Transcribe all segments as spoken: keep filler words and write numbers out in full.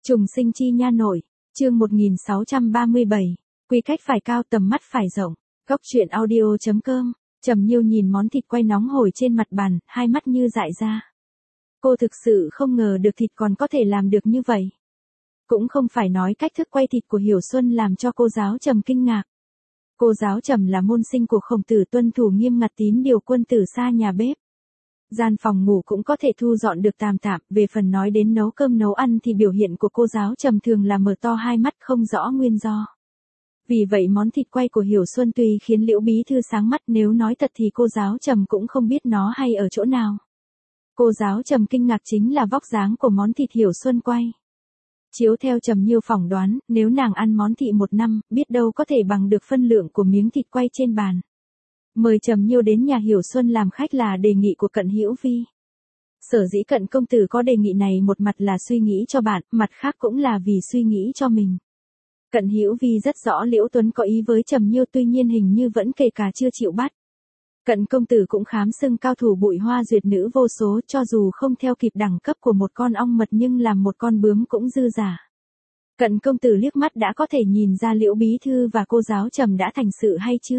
Trùng sinh chi nha nội, chương một nghìn sáu trăm ba mươi bảy, quy cách phải cao tầm mắt phải rộng, góc truyện audio chấm com, Trầm Nhiêu nhìn món thịt quay nóng hổi trên mặt bàn, hai mắt như dại ra. Cô thực sự không ngờ được thịt còn có thể làm được như vậy. Cũng không phải nói cách thức quay thịt của Hiểu Xuân làm cho cô giáo Trầm kinh ngạc. Cô giáo Trầm là môn sinh của Khổng Tử, tuân thủ nghiêm ngặt tín điều quân tử xa nhà bếp. Gian phòng ngủ cũng có thể thu dọn được tạm tạm, về phần nói đến nấu cơm nấu ăn thì biểu hiện của cô giáo Trầm thường là mở to hai mắt không rõ nguyên do. Vì vậy món thịt quay của Hiểu Xuân tuy khiến Liễu bí thư sáng mắt, nếu nói thật thì cô giáo Trầm cũng không biết nó hay ở chỗ nào. Cô giáo Trầm kinh ngạc chính là vóc dáng của món thịt Hiểu Xuân quay. Chiếu theo Trầm Nhiêu phỏng đoán, nếu nàng ăn món thị một năm, biết đâu có thể bằng được phân lượng của miếng thịt quay trên bàn. Mời Trầm Nhiêu đến nhà Hiểu Xuân làm khách là đề nghị của Cận Hữu Vi. Sở dĩ Cận công tử có đề nghị này, một mặt là suy nghĩ cho bạn, mặt khác cũng là vì suy nghĩ cho mình. Cận Hữu Vi rất rõ Liễu Tuấn có ý với Trầm Nhiêu, tuy nhiên hình như vẫn kề cả chưa chịu bắt. Cận công tử cũng khám xưng cao thủ bụi hoa duyệt nữ vô số, cho dù không theo kịp đẳng cấp của một con ong mật nhưng làm một con bướm cũng dư giả. Cận công tử liếc mắt đã có thể nhìn ra Liễu bí thư và cô giáo Trầm đã thành sự hay chưa.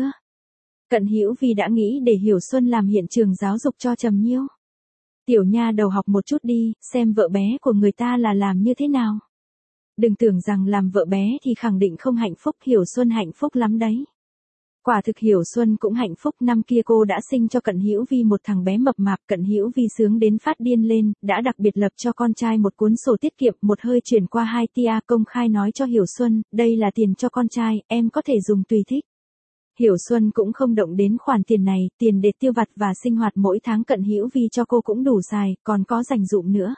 Cận Hữu Vi đã nghĩ để Hiểu Xuân làm hiện trường giáo dục cho Trầm Nhiêu. Tiểu nha đầu học một chút đi, xem vợ bé của người ta là làm như thế nào. Đừng tưởng rằng làm vợ bé thì khẳng định không hạnh phúc, Hiểu Xuân hạnh phúc lắm đấy. Quả thực Hiểu Xuân cũng hạnh phúc, năm kia cô đã sinh cho Cận Hữu Vi một thằng bé mập mạp, Cận Hữu Vi sướng đến phát điên lên, đã đặc biệt lập cho con trai một cuốn sổ tiết kiệm, một hơi chuyển qua hai tia, công khai nói cho Hiểu Xuân, đây là tiền cho con trai, em có thể dùng tùy thích. Hiểu Xuân cũng không động đến khoản tiền này, tiền để tiêu vặt và sinh hoạt mỗi tháng Cận Hữu Vi cho cô cũng đủ xài, còn có dành dụm nữa.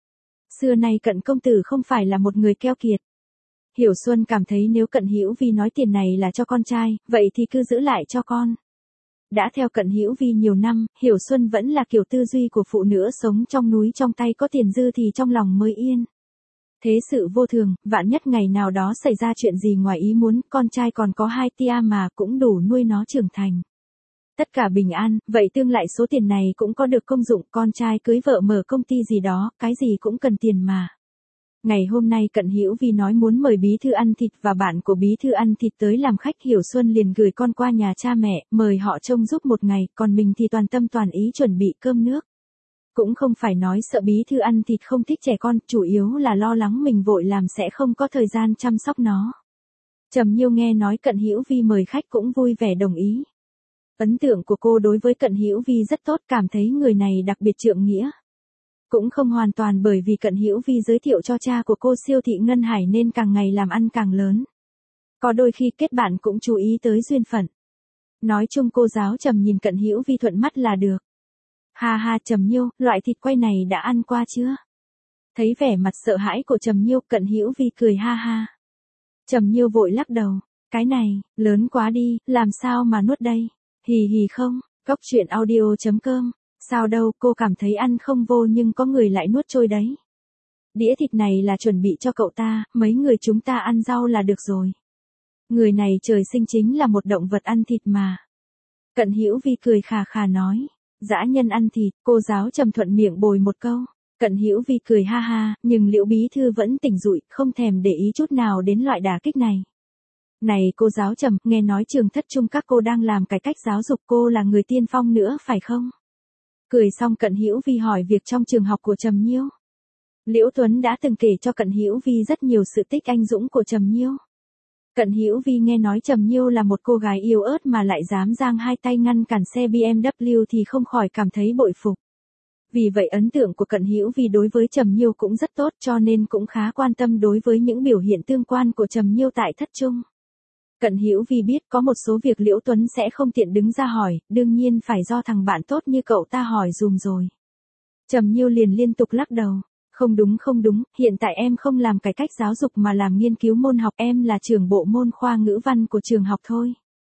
Xưa nay Cận công tử không phải là một người keo kiệt. Hiểu Xuân cảm thấy nếu Cận Hữu Vi nói tiền này là cho con trai, vậy thì cứ giữ lại cho con. Đã theo Cận Hữu Vi nhiều năm, Hiểu Xuân vẫn là kiểu tư duy của phụ nữ sống trong núi, trong tay có tiền dư thì trong lòng mới yên. Thế sự vô thường, vạn nhất ngày nào đó xảy ra chuyện gì ngoài ý muốn, con trai còn có hai tia mà cũng đủ nuôi nó trưởng thành. Tất cả bình an, vậy tương lại số tiền này cũng có được công dụng, con trai cưới vợ mở công ty gì đó, cái gì cũng cần tiền mà. Ngày hôm nay Cận Hữu Vi nói muốn mời bí thư ăn thịt và bạn của bí thư ăn thịt tới làm khách, Hiểu Xuân liền gửi con qua nhà cha mẹ, mời họ trông giúp một ngày, còn mình thì toàn tâm toàn ý chuẩn bị cơm nước. Cũng không phải nói sợ bí thư ăn thịt không thích trẻ con, chủ yếu là lo lắng mình vội làm sẽ không có thời gian chăm sóc nó. Trầm Nhiêu nghe nói Cận Hữu Vi mời khách cũng vui vẻ đồng ý. Ấn tượng của cô đối với Cận Hữu Vi rất tốt, cảm thấy người này đặc biệt trượng nghĩa. Cũng không hoàn toàn bởi vì Cận Hữu Vi giới thiệu cho cha của cô siêu thị Ngân Hải nên càng ngày làm ăn càng lớn. Có đôi khi kết bạn cũng chú ý tới duyên phận. Nói chung cô giáo Trầm nhìn Cận Hữu Vi thuận mắt là được. Ha ha Trầm Nhiêu, loại thịt quay này đã ăn qua chưa? Thấy vẻ mặt sợ hãi của Trầm Nhiêu, Cận Hữu Vi cười ha ha. Trầm Nhiêu vội lắc đầu, cái này, lớn quá đi, làm sao mà nuốt đây? Hì hì không, góc truyện audio chấm com. Sao đâu, cô cảm thấy ăn không vô nhưng có người lại nuốt trôi đấy. Đĩa thịt này là chuẩn bị cho cậu ta, mấy người chúng ta ăn rau là được rồi. Người này trời sinh chính là một động vật ăn thịt mà. Cận Hữu Vi cười khà khà nói, dã nhân ăn thịt, cô giáo Trầm thuận miệng bồi một câu. Cận Hữu Vi cười ha ha, nhưng Liễu bí thư vẫn tỉnh rụi, không thèm để ý chút nào đến loại đả kích này. Này cô giáo Trầm, nghe nói trường thất trung các cô đang làm cải cách giáo dục, cô là người tiên phong nữa phải không? Cười xong Cận Hữu Vi hỏi việc trong trường học của Trầm Nhiêu. Liễu Tuấn đã từng kể cho Cận Hữu Vi rất nhiều sự tích anh dũng của Trầm Nhiêu. Cận Hữu Vi nghe nói Trầm Nhiêu là một cô gái yếu ớt mà lại dám giang hai tay ngăn cản xe bê em vê thì không khỏi cảm thấy bội phục. Vì vậy ấn tượng của Cận Hữu Vi đối với Trầm Nhiêu cũng rất tốt, cho nên cũng khá quan tâm đối với những biểu hiện tương quan của Trầm Nhiêu tại thất trung. Cận Hữu Vi biết có một số việc Liễu Tuấn sẽ không tiện đứng ra hỏi, đương nhiên phải do thằng bạn tốt như cậu ta hỏi dùm rồi. Trầm Nhiêu liền liên tục lắc đầu, không đúng không đúng, hiện tại em không làm cải cách giáo dục mà làm nghiên cứu môn học, em là trưởng bộ môn khoa ngữ văn của trường học thôi.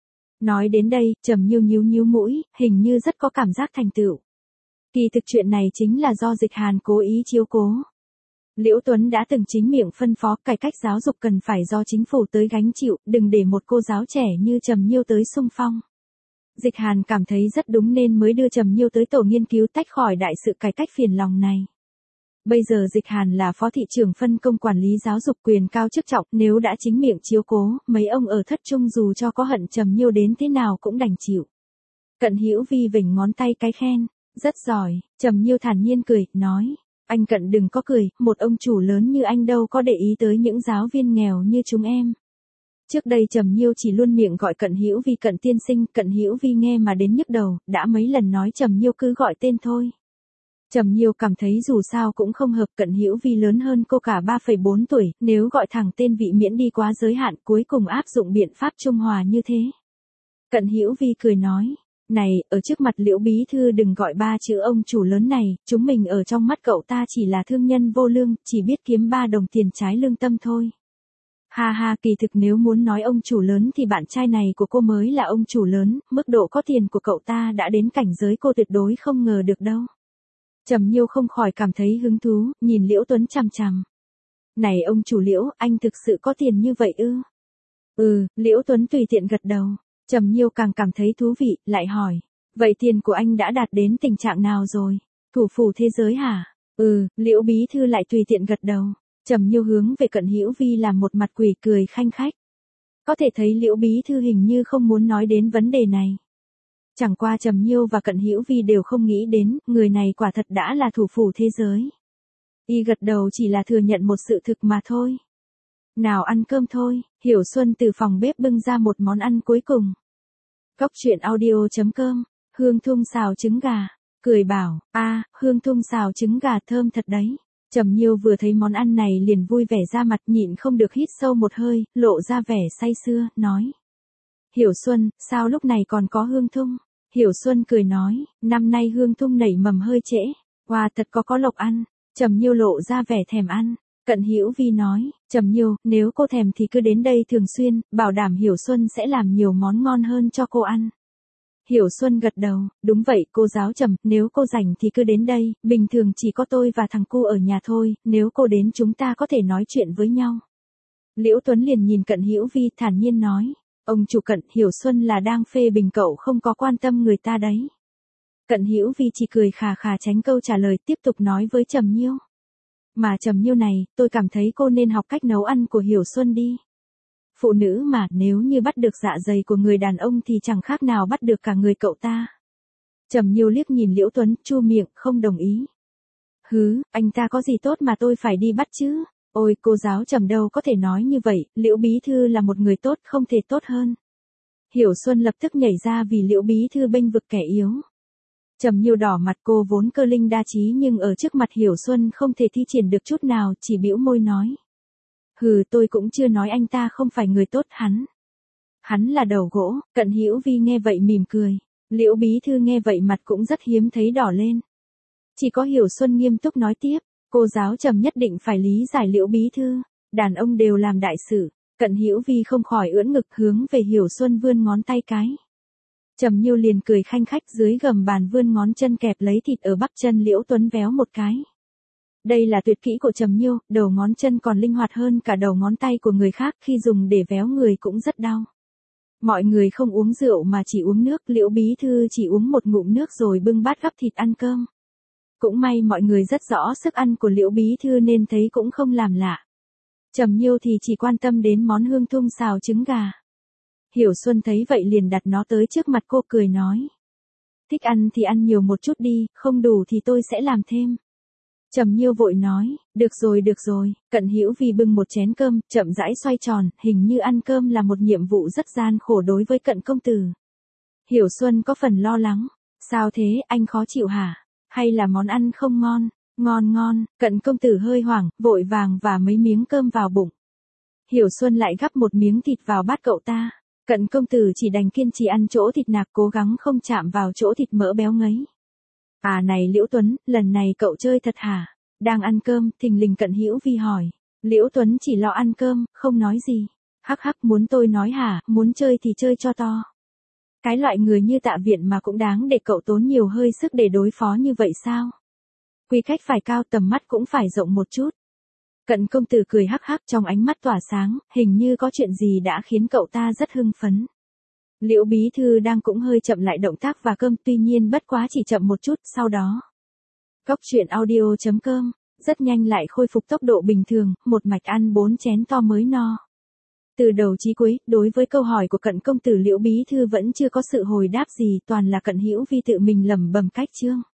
Nói đến đây, Trầm Nhiêu nhíu nhíu mũi, hình như rất có cảm giác thành tựu. Kỳ thực chuyện này chính là do Dịch Hàn cố ý chiếu cố. Liễu Tuấn đã từng chính miệng phân phó cải cách giáo dục cần phải do chính phủ tới gánh chịu, đừng để một cô giáo trẻ như Trầm Nhiêu tới xung phong. Dịch Hàn cảm thấy rất đúng nên mới đưa Trầm Nhiêu tới tổ nghiên cứu tách khỏi đại sự cải cách phiền lòng này. Bây giờ Dịch Hàn là phó thị trưởng phân công quản lý giáo dục, quyền cao chức trọng, nếu đã chính miệng chiếu cố, mấy ông ở thất trung dù cho có hận Trầm Nhiêu đến thế nào cũng đành chịu. Cận Hữu Vi vểnh ngón tay cái khen, rất giỏi. Trầm Nhiêu thản nhiên cười, nói, anh Cận đừng có cười, một ông chủ lớn như anh đâu có để ý tới những giáo viên nghèo như chúng em. Trước đây Trầm Nhiêu chỉ luôn miệng gọi Cận Hữu Vi Cận tiên sinh, Cận Hữu Vi nghe mà đến nhức đầu, đã mấy lần nói Trầm Nhiêu cứ gọi tên thôi. Trầm Nhiêu cảm thấy dù sao cũng không hợp, Cận Hữu Vi lớn hơn cô cả ba phẩy bốn tuổi, nếu gọi thẳng tên vị miễn đi quá giới hạn, cuối cùng áp dụng biện pháp trung hòa như thế. Cận Hữu Vi cười nói, này, ở trước mặt Liễu bí thư đừng gọi ba chữ ông chủ lớn này, chúng mình ở trong mắt cậu ta chỉ là thương nhân vô lương, chỉ biết kiếm ba đồng tiền trái lương tâm thôi. Ha ha, kỳ thực nếu muốn nói ông chủ lớn thì bạn trai này của cô mới là ông chủ lớn, mức độ có tiền của cậu ta đã đến cảnh giới cô tuyệt đối không ngờ được đâu. Trầm Nhiêu không khỏi cảm thấy hứng thú, nhìn Liễu Tuấn chằm chằm. Này ông chủ Liễu, anh thực sự có tiền như vậy ư? Ừ, Liễu Tuấn tùy tiện gật đầu. Trầm Nhiêu càng cảm thấy thú vị, lại hỏi. Vậy tiền của anh đã đạt đến tình trạng nào rồi? Thủ phủ thế giới hả? Ừ, Liễu bí thư lại tùy tiện gật đầu. Trầm Nhiêu hướng về Cận Hữu Vi làm một mặt quỷ cười khanh khách. Có thể thấy Liễu bí thư hình như không muốn nói đến vấn đề này. Chẳng qua Trầm Nhiêu và Cận Hữu Vi đều không nghĩ đến, người này quả thật đã là thủ phủ thế giới. Y gật đầu chỉ là thừa nhận một sự thực mà thôi. Nào ăn cơm thôi, Hiểu Xuân từ phòng bếp bưng ra một món ăn cuối cùng. Góc truyện audio chấm com, hương thung xào trứng gà, cười bảo, a, hương thung xào trứng gà thơm thật đấy. Trầm Nhiêu vừa thấy món ăn này liền vui vẻ ra mặt, nhịn không được hít sâu một hơi, lộ ra vẻ say sưa, nói. Hiểu Xuân, sao lúc này còn có hương thung? Hiểu Xuân cười nói, năm nay hương thung nảy mầm hơi trễ, hoa thật có có lộc ăn. Trầm Nhiêu lộ ra vẻ thèm ăn. Cận Hữu Vi nói, Trầm Nhiêu, nếu cô thèm thì cứ đến đây thường xuyên, bảo đảm Hiểu Xuân sẽ làm nhiều món ngon hơn cho cô ăn. Hiểu Xuân gật đầu, đúng vậy cô giáo Trầm, nếu cô rảnh thì cứ đến đây, bình thường chỉ có tôi và thằng cu ở nhà thôi, nếu cô đến chúng ta có thể nói chuyện với nhau. Liễu Tuấn liền nhìn Cận Hữu Vi thản nhiên nói, ông chủ Cận, Hiểu Xuân là đang phê bình cậu không có quan tâm người ta đấy. Cận Hữu Vi chỉ cười khà khà tránh câu trả lời, tiếp tục nói với Trầm Nhiêu. Mà Trầm Nhiêu này, tôi cảm thấy cô nên học cách nấu ăn của Hiểu Xuân đi. Phụ nữ mà, nếu như bắt được dạ dày của người đàn ông thì chẳng khác nào bắt được cả người cậu ta. Trầm Nhiêu liếc nhìn Liễu Tuấn, chu miệng, không đồng ý. Hứ, anh ta có gì tốt mà tôi phải đi bắt chứ? Ôi, cô giáo Trầm đâu có thể nói như vậy, Liễu bí thư là một người tốt, không thể tốt hơn. Hiểu Xuân lập tức nhảy ra vì Liễu bí thư bênh vực kẻ yếu. Trầm Nhiêu đỏ mặt, cô vốn cơ linh đa trí nhưng ở trước mặt Hiểu Xuân không thể thi triển được chút nào, chỉ bĩu môi nói. Hừ, tôi cũng chưa nói anh ta không phải người tốt, hắn. Hắn là đầu gỗ. Cận Hữu Vi nghe vậy mỉm cười. Liễu bí thư nghe vậy mặt cũng rất hiếm thấy đỏ lên. Chỉ có Hiểu Xuân nghiêm túc nói tiếp, cô giáo Trầm nhất định phải lý giải Liễu bí thư, đàn ông đều làm đại sự. Cận Hữu Vi không khỏi ưỡn ngực hướng về Hiểu Xuân vươn ngón tay cái. Trầm Nhiêu liền cười khanh khách dưới gầm bàn vươn ngón chân kẹp lấy thịt ở bắp chân Liễu Tuấn véo một cái. Đây là tuyệt kỹ của Trầm Nhiêu, đầu ngón chân còn linh hoạt hơn cả đầu ngón tay của người khác, khi dùng để véo người cũng rất đau. Mọi người không uống rượu mà chỉ uống nước, Liễu bí thư chỉ uống một ngụm nước rồi bưng bát gắp thịt ăn cơm. Cũng may mọi người rất rõ sức ăn của Liễu bí thư nên thấy cũng không làm lạ. Trầm Nhiêu thì chỉ quan tâm đến món hương thung xào trứng gà. Hiểu Xuân thấy vậy liền đặt nó tới trước mặt cô cười nói. Thích ăn thì ăn nhiều một chút đi, không đủ thì tôi sẽ làm thêm. Trầm Nhiêu vội nói, được rồi được rồi. Cận Hữu Vi bưng một chén cơm, chậm rãi xoay tròn, hình như ăn cơm là một nhiệm vụ rất gian khổ đối với Cận công tử. Hiểu Xuân có phần lo lắng, sao thế, anh khó chịu hả? Hay là món ăn không ngon? Ngon ngon. Cận công tử hơi hoảng, vội vàng và mấy miếng cơm vào bụng. Hiểu Xuân lại gắp một miếng thịt vào bát cậu ta. Cận công tử chỉ đành kiên trì ăn chỗ thịt nạc, cố gắng không chạm vào chỗ thịt mỡ béo ngấy. À này Liễu Tuấn, lần này cậu chơi thật hả? Đang ăn cơm, thình lình Cận Hữu Vi hỏi. Liễu Tuấn chỉ lo ăn cơm, không nói gì. Hắc hắc, muốn tôi nói hả, muốn chơi thì chơi cho to. Cái loại người như Tạ Viện mà cũng đáng để cậu tốn nhiều hơi sức để đối phó như vậy sao? Quy cách phải cao, tầm mắt cũng phải rộng một chút. Cận công tử cười hắc hắc, trong ánh mắt tỏa sáng, hình như có chuyện gì đã khiến cậu ta rất hưng phấn. Liễu bí thư đang cũng hơi chậm lại động tác và cơm, tuy nhiên bất quá chỉ chậm một chút, sau đó. Góc truyện audio chấm com, rất nhanh lại khôi phục tốc độ bình thường, một mạch ăn bốn chén to mới no. Từ đầu chí cuối, đối với câu hỏi của Cận công tử Liễu bí thư vẫn chưa có sự hồi đáp gì, toàn là Cận Hữu Vi tự mình lẩm bẩm cách chương.